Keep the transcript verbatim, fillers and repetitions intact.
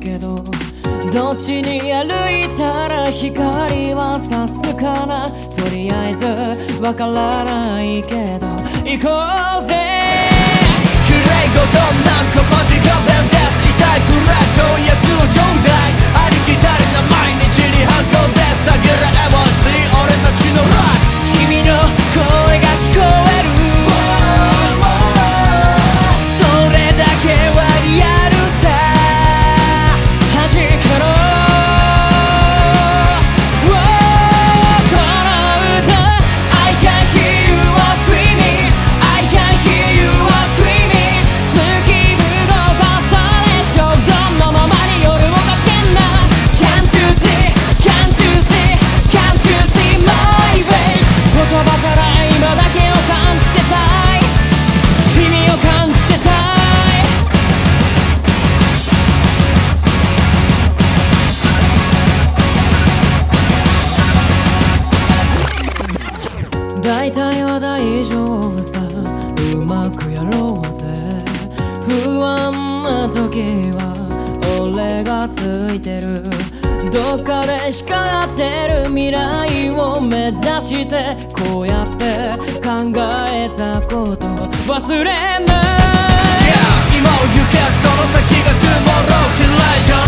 けど、どっちに歩いたら光は差すかな。とりあえずわからないけど行こうぜ。 綺麗事なんかマジ画面です。痛いくらい今夜通ちょうだい。ありきたりな毎日に反抗です。たぎらえもしい俺たちのライフ。 君の声が聞こえる、それだけはリアルさ。弾けろこの歌 I can hear you are screaming I can hear you are screaming 突き動かされ衝動のままに夜をかけんな。 Can't you see Can't you see Can't you see my face 言葉じゃない今だけを感じてたい。君を感じてたい。大体は大丈夫さ、うまくやろうぜ。不安な時は俺がついてる。どっかで光ってる未来を目指してこうやって考えたこと忘れない、 yeah、今を行けその先が Tomorrow 嫌いじゃ